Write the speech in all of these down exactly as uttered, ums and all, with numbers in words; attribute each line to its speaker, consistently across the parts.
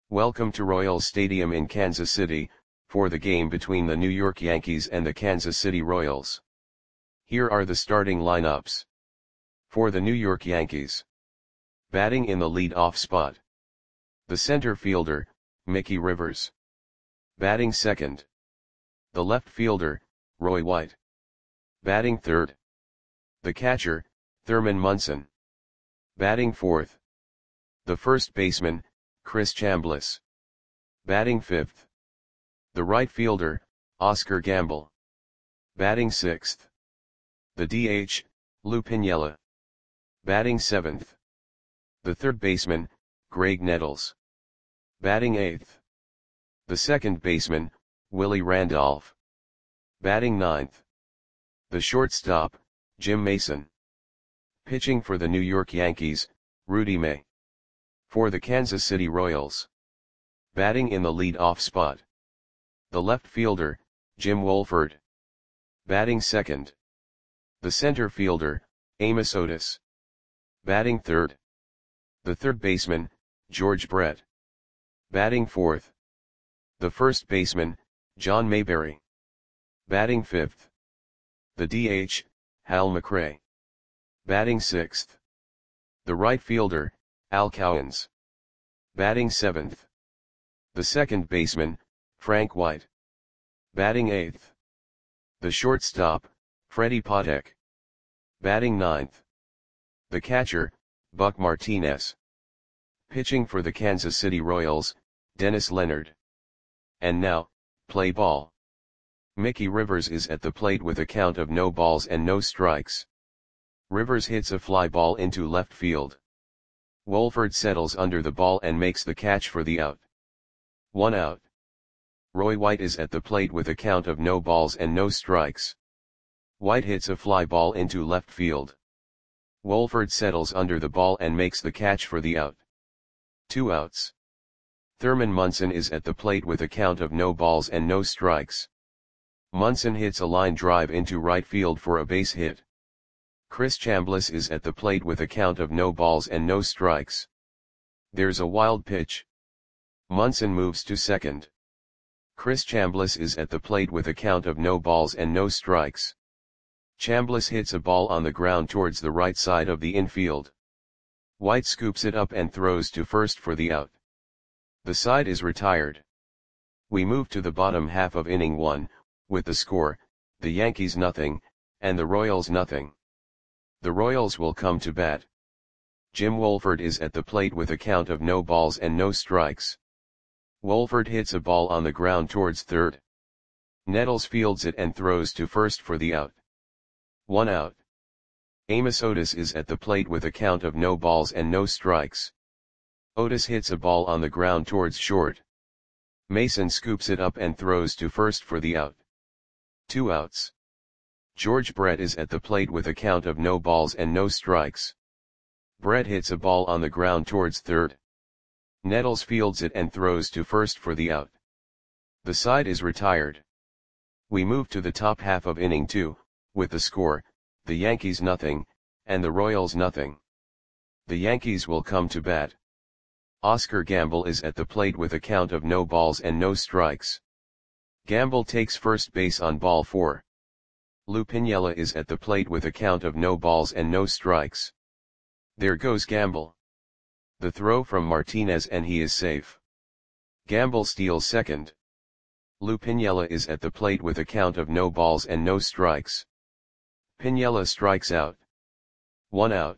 Speaker 1: Welcome to Royals Stadium in Kansas City, for the game between the New York Yankees and the Kansas City Royals. Here are the starting lineups. For the New York Yankees. Batting in the lead-off spot. The center fielder, Mickey Rivers. Batting second. The left fielder, Roy White. Batting third. The catcher, Thurman Munson. Batting fourth. The first baseman, Chris Chambliss. Batting fifth. The right fielder, Oscar Gamble. Batting sixth. The D H, Lou Piniella. Batting seventh. The third baseman, Graig Nettles. Batting eighth. The second baseman, Willie Randolph. Batting ninth. The shortstop, Jim Mason. Pitching for the New York Yankees, Rudy May. For the Kansas City Royals. Batting in the lead-off spot. The left fielder, Jim Wohlford. Batting second. The center fielder, Amos Otis. Batting third. The third baseman, George Brett. Batting fourth. The first baseman, John Mayberry. Batting fifth. The D H, Hal McRae. Batting sixth. The right fielder, Al Cowens. Batting seventh. The second baseman, Frank White. Batting eighth. The shortstop, Freddie Patek. Batting ninth. The catcher, Buck Martinez. Pitching for the Kansas City Royals, Dennis Leonard. And now, play ball. Mickey Rivers is at the plate with a count of no balls and no strikes. Rivers hits a fly ball into left field. Wohlford settles under the ball and makes the catch for the out. One out. Roy White is at the plate with a count of no balls and no strikes. White hits a fly ball into left field. Wohlford settles under the ball and makes the catch for the out. Two outs. Thurman Munson is at the plate with a count of no balls and no strikes. Munson hits a line drive into right field for a base hit. Chris Chambliss is at the plate with a count of no balls and no strikes. There's a wild pitch. Munson moves to second. Chris Chambliss is at the plate with a count of no balls and no strikes. Chambliss hits a ball on the ground towards the right side of the infield. White scoops it up and throws to first for the out. The side is retired. We move to the bottom half of inning one, with the score, the Yankees nothing, and the Royals nothing. The Royals will come to bat. Jim Wohlford is at the plate with a count of no balls and no strikes. Wohlford hits a ball on the ground towards third. Nettles fields it and throws to first for the out. One out. Amos Otis is at the plate with a count of no balls and no strikes. Otis hits a ball on the ground towards short. Mason scoops it up and throws to first for the out. Two outs. George Brett is at the plate with a count of no balls and no strikes. Brett hits a ball on the ground towards third. Nettles fields it and throws to first for the out. The side is retired. We move to the top half of inning two, with the score, the Yankees nothing, and the Royals nothing. The Yankees will come to bat. Oscar Gamble is at the plate with a count of no balls and no strikes. Gamble takes first base on ball four. Lou Piniella is at the plate with a count of no balls and no strikes. There goes Gamble. The throw from Martinez and he is safe. Gamble steals second. Lou Piniella is at the plate with a count of no balls and no strikes. Piniella strikes out. One out.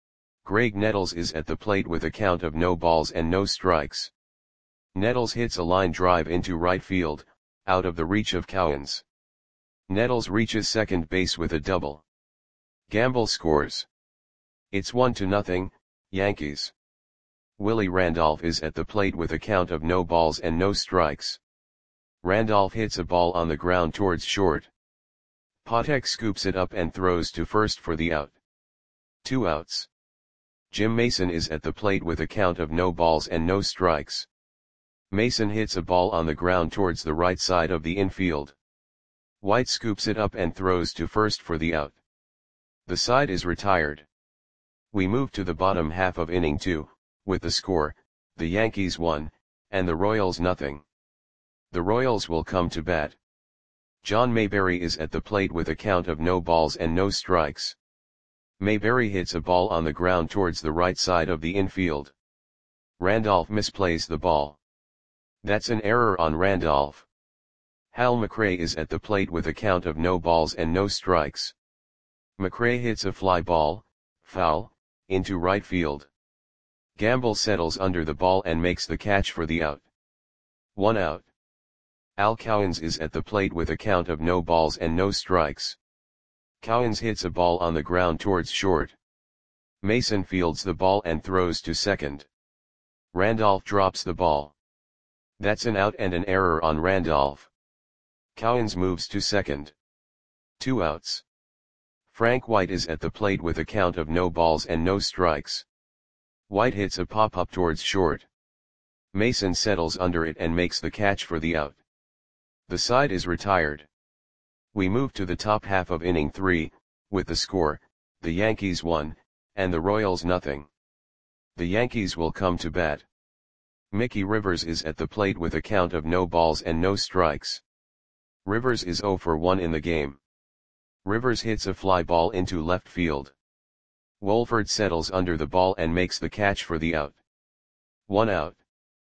Speaker 1: Graig Nettles is at the plate with a count of no balls and no strikes. Nettles hits a line drive into right field, out of the reach of Cowens. Nettles reaches second base with a double. Gamble scores. It's one to nothing, Yankees. Willie Randolph is at the plate with a count of no balls and no strikes. Randolph hits a ball on the ground towards short. Patek scoops it up and throws to first for the out. Two outs. Jim Mason is at the plate with a count of no balls and no strikes. Mason hits a ball on the ground towards the right side of the infield. White scoops it up and throws to first for the out. The side is retired. We move to the bottom half of inning two, with the score, the Yankees one, and the Royals nothing. The Royals will come to bat. John Mayberry is at the plate with a count of no balls and no strikes. Mayberry hits a ball on the ground towards the right side of the infield. Randolph misplays the ball. That's an error on Randolph. Hal McRae is at the plate with a count of no balls and no strikes. McRae hits a fly ball, foul, into right field. Gamble settles under the ball and makes the catch for the out. One out. Al Cowens is at the plate with a count of no balls and no strikes. Cowens hits a ball on the ground towards short. Mason fields the ball and throws to second. Randolph drops the ball. That's an out and an error on Randolph. Cowens moves to second. Two outs. Frank White is at the plate with a count of no balls and no strikes. White hits a pop-up towards short. Mason settles under it and makes the catch for the out. The side is retired. We move to the top half of inning three, with the score, the Yankees one, and the Royals nothing. The Yankees will come to bat. Mickey Rivers is at the plate with a count of no balls and no strikes. Rivers is oh for one in the game. Rivers hits a fly ball into left field. Wolford settles under the ball and makes the catch for the out. One out.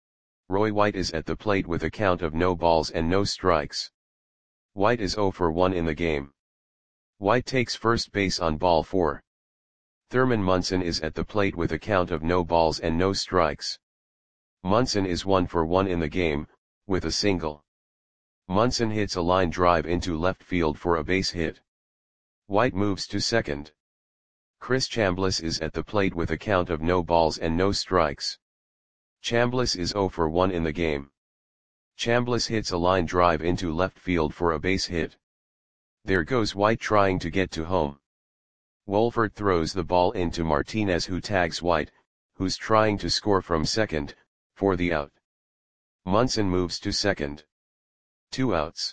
Speaker 1: Roy White is at the plate with a count of no balls and no strikes. White is oh for one in the game. White takes first base on ball four. Thurman Munson is at the plate with a count of no balls and no strikes. Munson is one for one in the game, with a single. Munson hits a line drive into left field for a base hit. White moves to second. Chris Chambliss is at the plate with a count of no balls and no strikes. Chambliss is oh for one in the game. Chambliss hits a line drive into left field for a base hit. There goes White trying to get to home. Wolford throws the ball into Martinez, who tags White, who's trying to score from second, for the out. Munson moves to second. Two outs.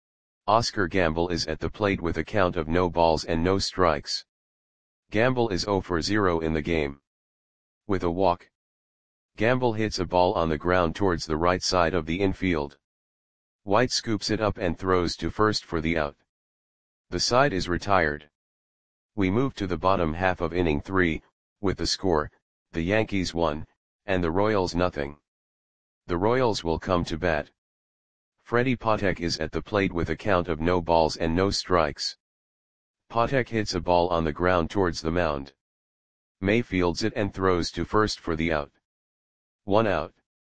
Speaker 1: Oscar Gamble is at the plate with a count of no balls and no strikes. Gamble is oh for zero in the game. With a walk. Gamble hits a ball on the ground towards the right side of the infield. White scoops it up and throws to first for the out. The side is retired. We move to the bottom half of inning three, with the score, the Yankees one, and the Royals nothing. The Royals will come to bat. Freddie Patek is at the plate with a count of no balls and no strikes. Patek hits a ball on the ground towards the mound. May fields it and throws to first for the out. One out.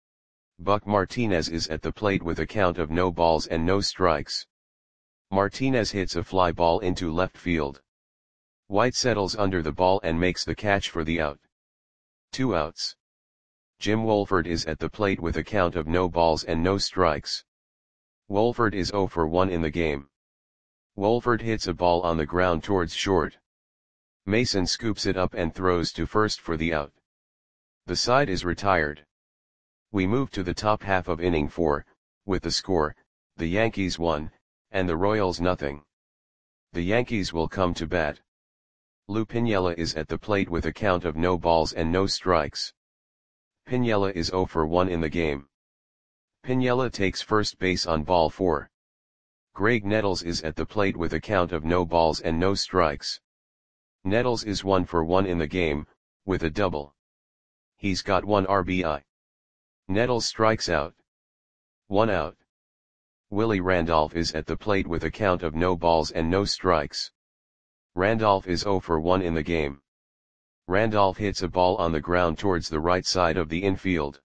Speaker 1: Buck Martinez is at the plate with a count of no balls and no strikes. Martinez hits a fly ball into left field. White settles under the ball and makes the catch for the out. Two outs. Jim Wolford is at the plate with a count of no balls and no strikes. Wolford is oh for one in the game. Wolford hits a ball on the ground towards short. Mason scoops it up and throws to first for the out. The side is retired. We move to the top half of inning four, with the score, the Yankees one, and the Royals nothing. The Yankees will come to bat. Lou Piniella is at the plate with a count of no balls and no strikes. Piniella is oh for one in the game. Piniella takes first base on ball four. Greg Nettles is at the plate with a count of no balls and no strikes. Nettles is one for one in the game, with a double. He's got one R B I. Nettles strikes out. One out. Willie Randolph is at the plate with a count of no balls and no strikes. Randolph is oh for one in the game. Randolph hits a ball on the ground towards the right side of the infield.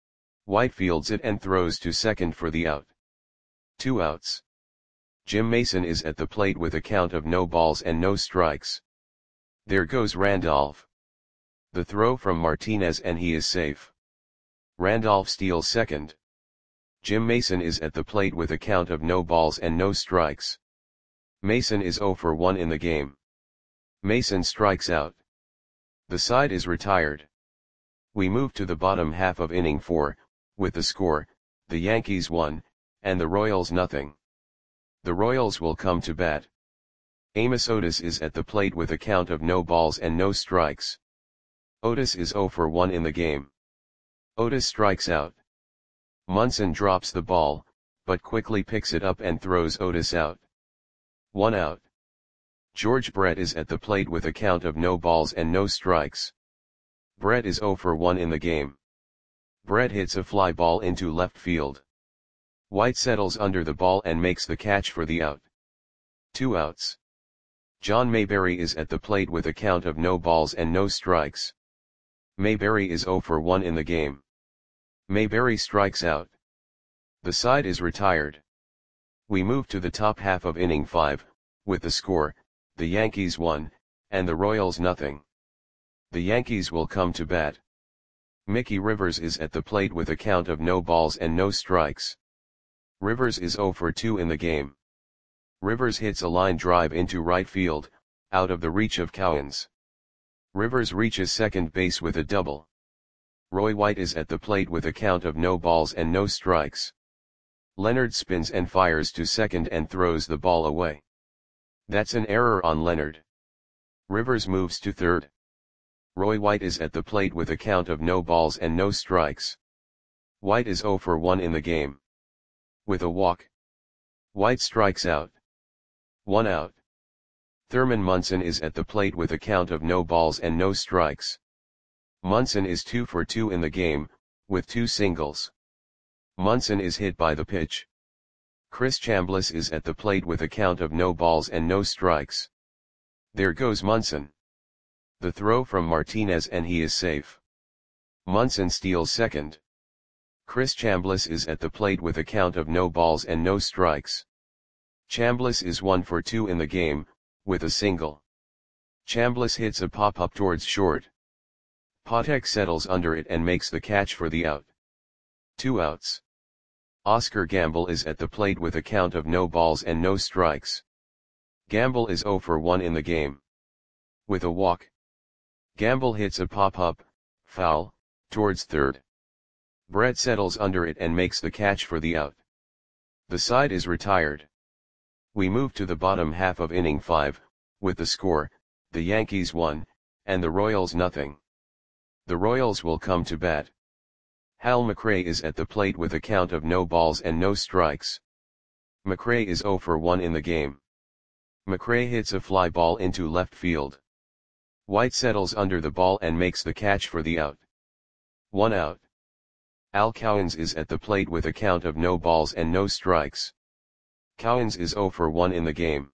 Speaker 1: White fields it and throws to second for the out. Two outs. Jim Mason is at the plate with a count of no balls and no strikes. There goes Randolph. The throw from Martinez and he is safe. Randolph steals second. Jim Mason is at the plate with a count of no balls and no strikes. Mason is oh for one in the game. Mason strikes out. The side is retired. We move to the bottom half of inning four, with the score, the Yankees one, and the Royals nothing. The Royals will come to bat. Amos Otis is at the plate with a count of no balls and no strikes. Otis is oh for one in the game. Otis strikes out. Munson drops the ball, but quickly picks it up and throws Otis out. One out. George Brett is at the plate with a count of no balls and no strikes. Brett is zero for one in the game. Brett hits a fly ball into left field. White settles under the ball and makes the catch for the out. Two outs. John Mayberry is at the plate with a count of no balls and no strikes. Mayberry is zero for one in the game. Mayberry strikes out. The side is retired. We move to the top half of inning five, with the score, the Yankees one, and the Royals nothing. The Yankees will come to bat. Mickey Rivers is at the plate with a count of no balls and no strikes. Rivers is zero for two in the game. Rivers hits a line drive into right field, out of the reach of Cowens. Rivers reaches second base with a double. Roy White is at the plate with a count of no balls and no strikes. Leonard spins and fires to second and throws the ball away. That's an error on Leonard. Rivers moves to third. Roy White is at the plate with a count of no balls and no strikes. White is zero for one in the game. With a walk, White strikes out. One out. Thurman Munson is at the plate with a count of no balls and no strikes. Munson is two for two in the game, with two singles. Munson is hit by the pitch. Chris Chambliss is at the plate with a count of no balls and no strikes. There goes Munson. The throw from Martinez and he is safe. Munson steals second. Chris Chambliss is at the plate with a count of no balls and no strikes. Chambliss is one for two in the game, with a single. Chambliss hits a pop-up towards short. Patek settles under it and makes the catch for the out. Two outs. Oscar Gamble is at the plate with a count of no balls and no strikes. Gamble is zero for one in the game. With a walk, Gamble hits a pop-up, foul, towards third. Brett settles under it and makes the catch for the out. The side is retired. We move to the bottom half of inning five, with the score, the Yankees one, and the Royals nothing. The Royals will come to bat. Hal McRae is at the plate with a count of no balls and no strikes. McRae is zero for one in the game. McRae hits a fly ball into left field. White settles under the ball and makes the catch for the out. One out. Al Cowens is at the plate with a count of no balls and no strikes. Cowens is zero for one in the game.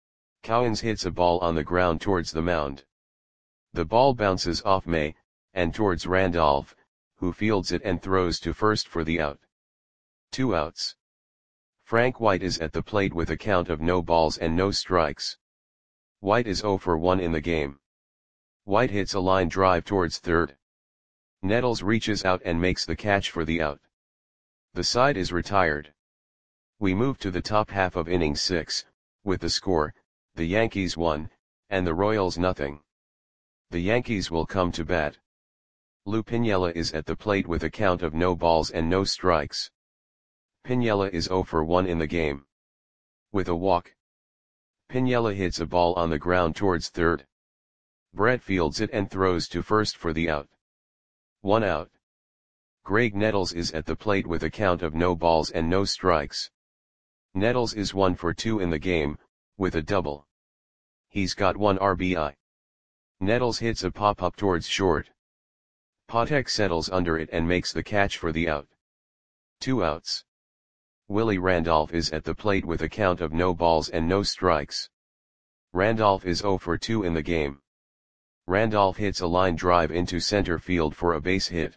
Speaker 1: Cowens hits a ball on the ground towards the mound. The ball bounces off May, and towards Randolph, who fields it and throws to first for the out. Two outs. Frank White is at the plate with a count of no balls and no strikes. White is zero for one in the game. White hits a line drive towards third. Nettles reaches out and makes the catch for the out. The side is retired. We move to the top half of inning six, with the score, the Yankees one, and the Royals nothing. The Yankees will come to bat. Lou Piniella is at the plate with a count of no balls and no strikes. Piniella is zero for one in the game. With a walk, Piniella hits a ball on the ground towards third. Brett fields it and throws to first for the out. One out. Greg Nettles is at the plate with a count of no balls and no strikes. Nettles is one for two in the game, with a double. He's got one R B I. Nettles hits a pop-up towards short. Patek settles under it and makes the catch for the out. Two outs. Willie Randolph is at the plate with a count of no balls and no strikes. Randolph is zero for two in the game. Randolph hits a line drive into center field for a base hit.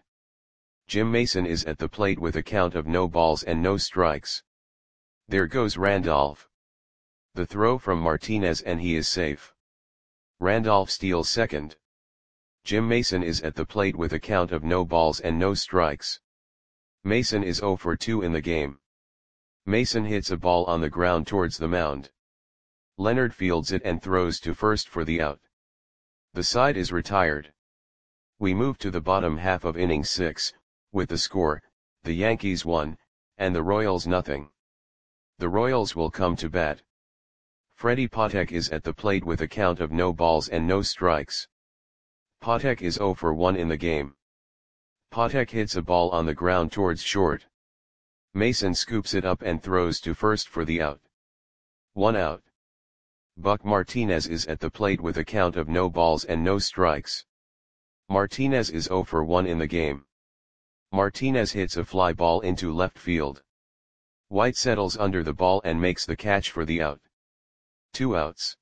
Speaker 1: Jim Mason is at the plate with a count of no balls and no strikes. There goes Randolph. The throw from Martinez and he is safe. Randolph steals second. Jim Mason is at the plate with a count of no balls and no strikes. Mason is zero for two in the game. Mason hits a ball on the ground towards the mound. Leonard fields it and throws to first for the out. The side is retired. We move to the bottom half of inning six, with the score, the Yankees one, and the Royals nothing. The Royals will come to bat. Freddie Patek is at the plate with a count of no balls and no strikes. Patek is zero for one in the game. Patek hits a ball on the ground towards short. Mason scoops it up and throws to first for the out. One out. Buck Martinez is at the plate with a count of no balls and no strikes. Martinez is zero for one in the game. Martinez hits a fly ball into left field. White settles under the ball and makes the catch for the out. Two outs.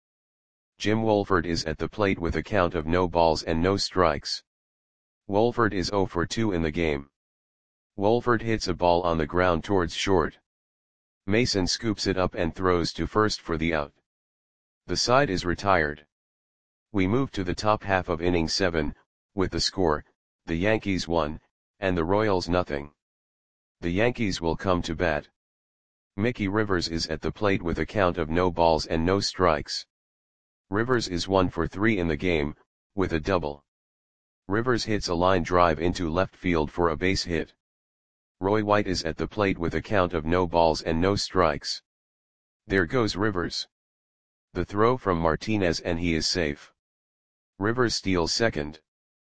Speaker 1: Jim Wolford is at the plate with a count of no balls and no strikes. Wolford is zero for two in the game. Wolford hits a ball on the ground towards short. Mason scoops it up and throws to first for the out. The side is retired. We move to the top half of inning seven, with the score, the Yankees one, and the Royals nothing. The Yankees will come to bat. Mickey Rivers is at the plate with a count of no balls and no strikes. Rivers is one for three in the game, with a double. Rivers hits a line drive into left field for a base hit. Roy White is at the plate with a count of no balls and no strikes. There goes Rivers. The throw from Martinez and he is safe. Rivers steals second.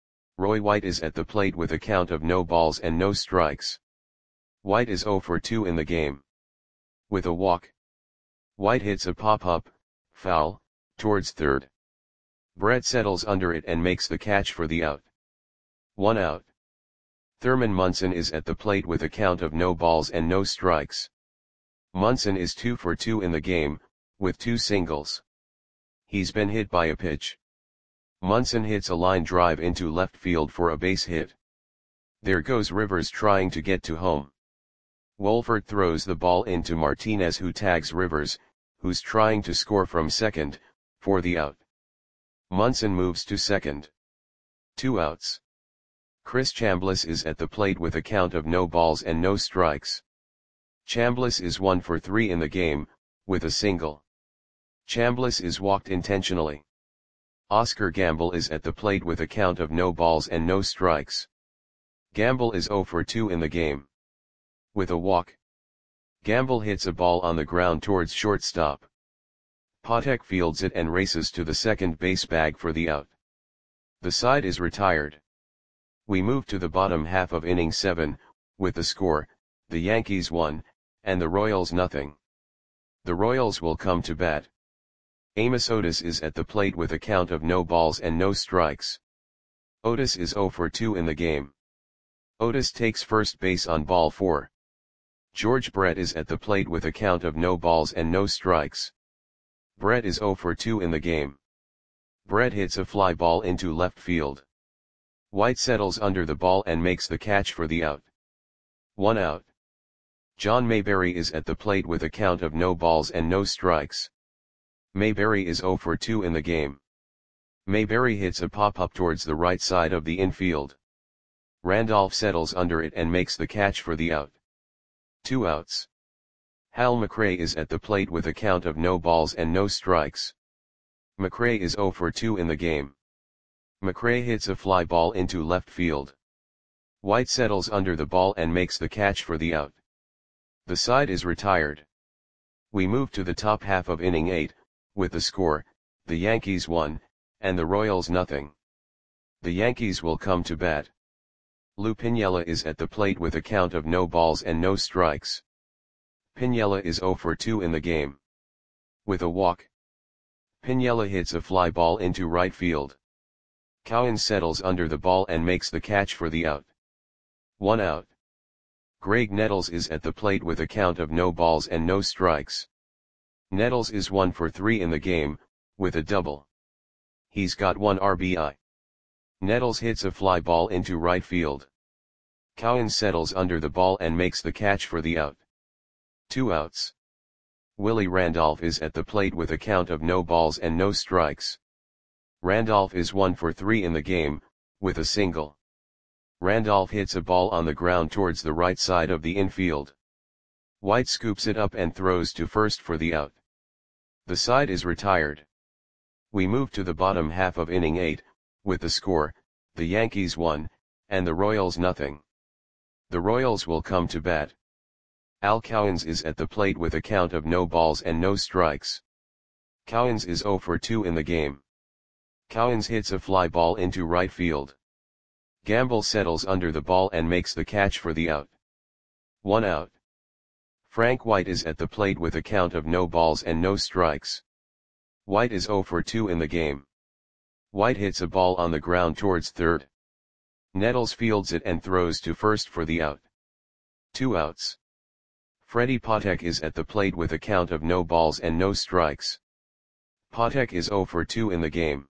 Speaker 1: Roy White is at the plate with a count of no balls and no strikes. White is zero for two in the game. With a walk. White hits a pop-up, foul, towards third. Brett settles under it and makes the catch for the out. One out. Thurman Munson is at the plate with a count of no balls and no strikes. Munson is two for two in the game, with two singles. He's been hit by a pitch. Munson hits a line drive into left field for a base hit. There goes Rivers trying to get to home. Wolford throws the ball into Martinez, who tags Rivers, who's trying to score from second, for the out. Munson moves to second. Two outs. Chris Chambliss is at the plate with a count of no balls and no strikes. Chambliss is one for three in the game, with a single. Chambliss is walked intentionally. Oscar Gamble is at the plate with a count of no balls and no strikes. Gamble is zero for two in the game. With a walk. Gamble hits a ball on the ground towards shortstop. Patek fields it and races to the second base bag for the out. The side is retired. We move to the bottom half of inning seven, with the score, the Yankees one, and the Royals nothing. The Royals will come to bat. Amos Otis is at the plate with a count of no balls and no strikes. Otis is zero for two in the game. Otis takes first base on ball four. George Brett is at the plate with a count of no balls and no strikes. Brett is zero for two in the game. Brett hits a fly ball into left field. White settles under the ball and makes the catch for the out. One out. John Mayberry is at the plate with a count of no balls and no strikes. Mayberry is zero for two in the game. Mayberry hits a pop-up towards the right side of the infield. Randolph settles under it and makes the catch for the out. Two outs. Hal McRae is at the plate with a count of no balls and no strikes. McRae is zero for two in the game. McRae hits a fly ball into left field. White settles under the ball and makes the catch for the out. The side is retired. We move to the top half of inning eight, with the score, the Yankees one, and the Royals nothing. The Yankees will come to bat. Lou Piniella is at the plate with a count of no balls and no strikes. Piniella is zero for two in the game. With a walk. Piniella hits a fly ball into right field. Cowan settles under the ball and makes the catch for the out. One out. Greg Nettles is at the plate with a count of no balls and no strikes. Nettles is one for three in the game, with a double. He's got one R B I. Nettles hits a fly ball into right field. Cowan settles under the ball and makes the catch for the out. Two outs. Willie Randolph is at the plate with a count of no balls and no strikes. Randolph is one for three in the game, with a single. Randolph hits a ball on the ground towards the right side of the infield. White scoops it up and throws to first for the out. The side is retired. We move to the bottom half of inning eight, with the score, the Yankees one, and the Royals nothing. The Royals will come to bat. Al Cowens is at the plate with a count of no balls and no strikes. Cowens is zero for two in the game. Cowens hits a fly ball into right field. Gamble settles under the ball and makes the catch for the out. One out. Frank White is at the plate with a count of no balls and no strikes. White is zero for two in the game. White hits a ball on the ground towards third. Nettles fields it and throws to first for the out. Two outs. Freddie Patek is at the plate with a count of no balls and no strikes. Patek is zero for two in the game.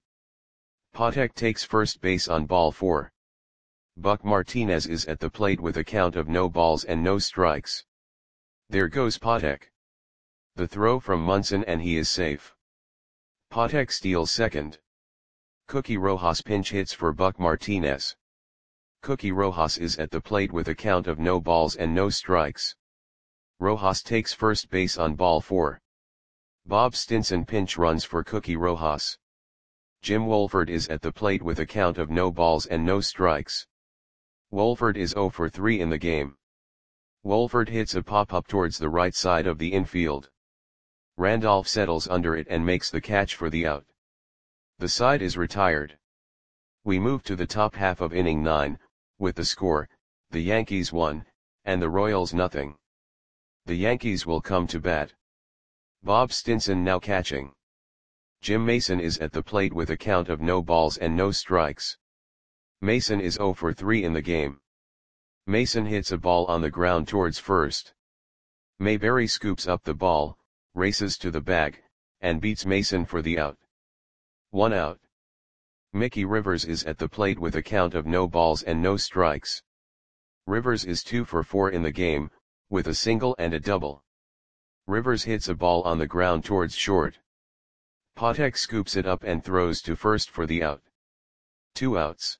Speaker 1: Patek takes first base on ball four. Buck Martinez is at the plate with a count of no balls and no strikes. There goes Patek. The throw from Munson and he is safe. Patek steals second. Cookie Rojas pinch hits for Buck Martinez. Cookie Rojas is at the plate with a count of no balls and no strikes. Rojas takes first base on ball four. Bob Stinson pinch runs for Cookie Rojas. Jim Wolford is at the plate with a count of no balls and no strikes. Wolford is zero for three in the game. Wolford hits a pop-up towards the right side of the infield. Randolph settles under it and makes the catch for the out. The side is retired. We move to the top half of inning nine, with the score, the Yankees one, and the Royals nothing. The Yankees will come to bat. Bob Stinson now catching. Jim Mason is at the plate with a count of no balls and no strikes. Mason is zero for three in the game. Mason hits a ball on the ground towards first. Mayberry scoops up the ball, races to the bag, and beats Mason for the out. One out. Mickey Rivers is at the plate with a count of no balls and no strikes. Rivers is two for four in the game, with a single and a double. Rivers hits a ball on the ground towards short. Patek scoops it up and throws to first for the out. Two outs.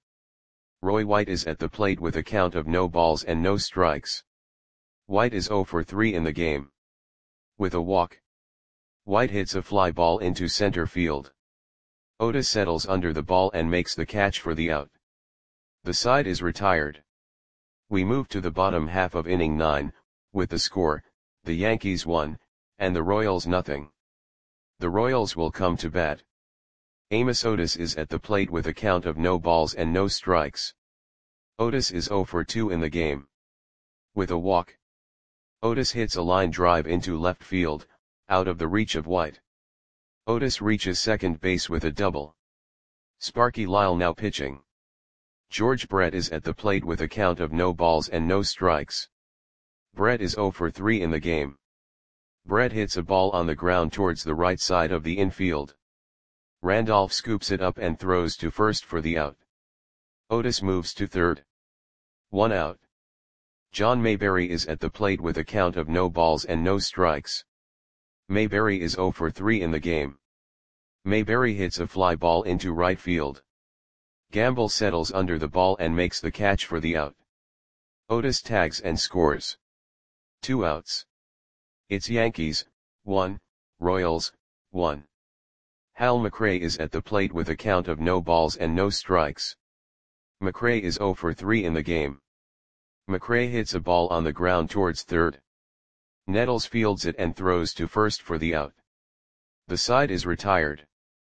Speaker 1: Roy White is at the plate with a count of no balls and no strikes. White is zero for three in the game. With a walk. White hits a fly ball into center field. Otis settles under the ball and makes the catch for the out. The side is retired. We move to the bottom half of inning nine, with the score, the Yankees one, and the Royals nothing. The Royals will come to bat. Amos Otis is at the plate with a count of no balls and no strikes. Otis is zero for two in the game. With a walk. Otis hits a line drive into left field, out of the reach of White. Otis reaches second base with a double. Sparky Lyle now pitching. George Brett is at the plate with a count of no balls and no strikes. Brett is zero for three in the game. Brett hits a ball on the ground towards the right side of the infield. Randolph scoops it up and throws to first for the out. Otis moves to third. One out. John Mayberry is at the plate with a count of no balls and no strikes. Mayberry is zero for three in the game. Mayberry hits a fly ball into right field. Gamble settles under the ball and makes the catch for the out. Otis tags and scores. Two outs. It's Yankees, one, Royals, one. Hal McRae is at the plate with a count of no balls and no strikes. McRae is zero for three in the game. McRae hits a ball on the ground towards third. Nettles fields it and throws to first for the out. The side is retired.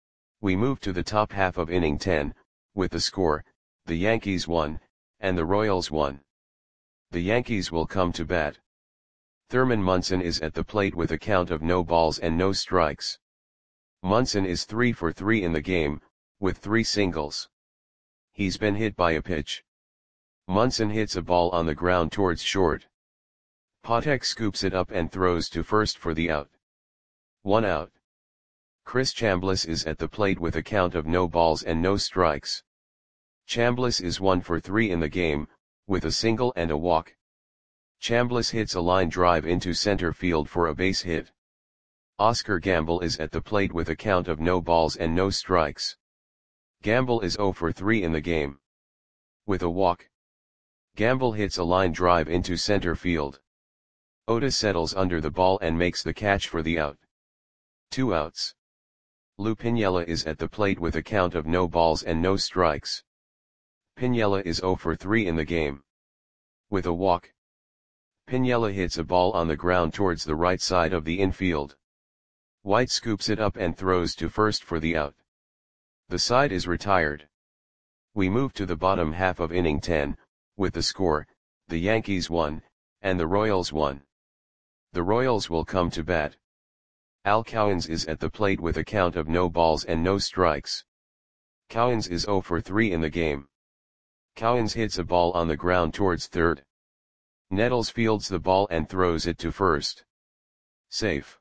Speaker 1: We move to the top half of inning ten, with the score, the Yankees one, and the Royals one. The Yankees will come to bat. Thurman Munson is at the plate with a count of no balls and no strikes. Munson is three for three in the game, with three singles. He's been hit by a pitch. Munson hits a ball on the ground towards short. Patek scoops it up and throws to first for the out. One out. Chris Chambliss is at the plate with a count of no balls and no strikes. Chambliss is one for three in the game, with a single and a walk. Chambliss hits a line drive into center field for a base hit. Oscar Gamble is at the plate with a count of no balls and no strikes. Gamble is zero for three in the game. With a walk. Gamble hits a line drive into center field. Otis settles under the ball and makes the catch for the out. Two outs. Lou Piniella is at the plate with a count of no balls and no strikes. Piniella is zero for three in the game. With a walk. Piniella hits a ball on the ground towards the right side of the infield. White scoops it up and throws to first for the out. The side is retired. We move to the bottom half of inning ten, with the score, the Yankees one, and the Royals one. The Royals will come to bat. Al Cowens is at the plate with a count of no balls and no strikes. Cowens is zero for three in the game. Cowens hits a ball on the ground towards third. Nettles fields the ball and throws it to first. Safe.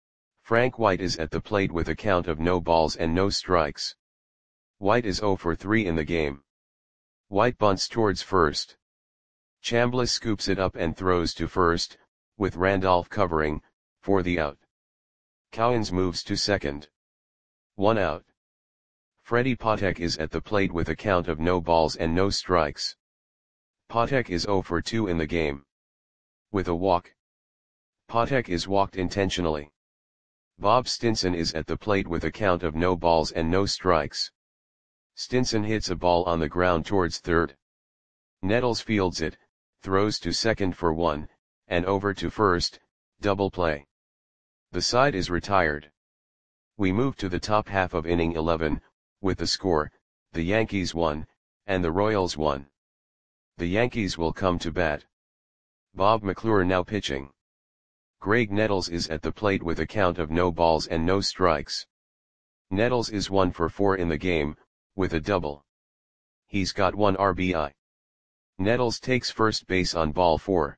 Speaker 1: Frank White is at the plate with a count of no balls and no strikes. White is zero for three in the game. White bunts towards first. Chambliss scoops it up and throws to first, with Randolph covering, for the out. Cowens moves to second. One out. Freddie Patek is at the plate with a count of no balls and no strikes. Patek is zero for two in the game. With a walk. Patek is walked intentionally. Bob Stinson is at the plate with a count of no balls and no strikes. Stinson hits a ball on the ground towards third. Nettles fields it, throws to second for one, and over to first, double play. The side is retired. We move to the top half of inning eleven, with the score, the Yankees won, and the Royals won. The Yankees will come to bat. Bob McClure now pitching. Greg Nettles is at the plate with a count of no balls and no strikes. Nettles is one for four in the game, with a double. He's got one R B I. Nettles takes first base on ball four.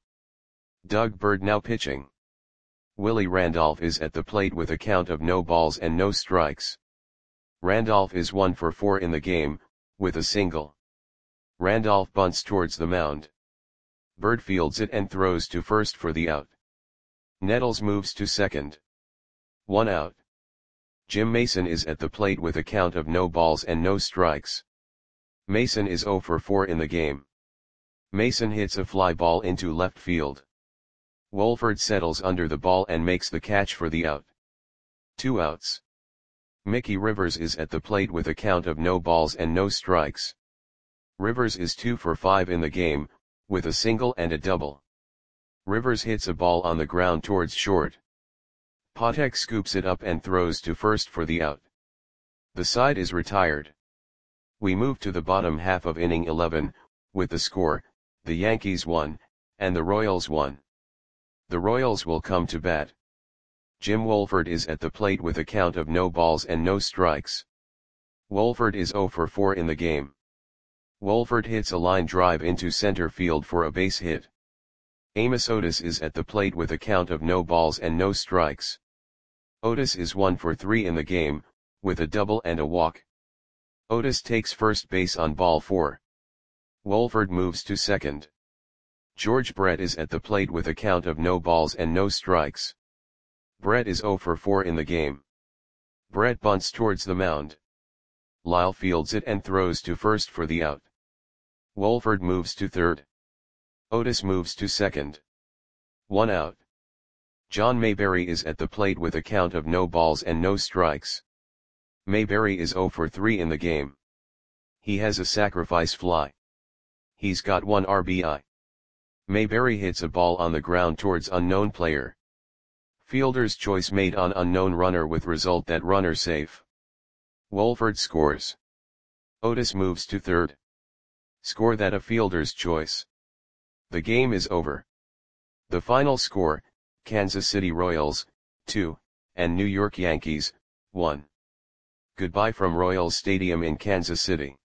Speaker 1: Doug Bird now pitching. Willie Randolph is at the plate with a count of no balls and no strikes. Randolph is one for four in the game, with a single. Randolph bunts towards the mound. Bird fields it and throws to first for the out. Nettles moves to second. One out. Jim Mason is at the plate with a count of no balls and no strikes. Mason is zero for four in the game. Mason hits a fly ball into left field. Wolford settles under the ball and makes the catch for the out. Two outs. Mickey Rivers is at the plate with a count of no balls and no strikes. Rivers is two for five in the game, with a single and a double. Rivers hits a ball on the ground towards short. Patek scoops it up and throws to first for the out. The side is retired. We move to the bottom half of inning eleven, with the score, the Yankees won, and the Royals won. The Royals will come to bat. Jim Wolford is at the plate with a count of no balls and no strikes. Wolford is zero for four in the game. Wolford hits a line drive into center field for a base hit. Amos Otis is at the plate with a count of no balls and no strikes. Otis is one for three in the game, with a double and a walk. Otis takes first base on ball four. Wolford moves to second. George Brett is at the plate with a count of no balls and no strikes. Brett is zero for four in the game. Brett bunts towards the mound. Lyle fields it and throws to first for the out. Wolford moves to third. Otis moves to second. One out. John Mayberry is at the plate with a count of no balls and no strikes. Mayberry is zero for three in the game. He has a sacrifice fly. He's got one R B I. Mayberry hits a ball on the ground towards unknown player. Fielder's choice made on unknown runner with result that runner safe. Wolford scores. Otis moves to third. Score that a fielder's choice. The game is over. The final score, Kansas City Royals, two, and New York Yankees, one. Goodbye from Royals Stadium in Kansas City.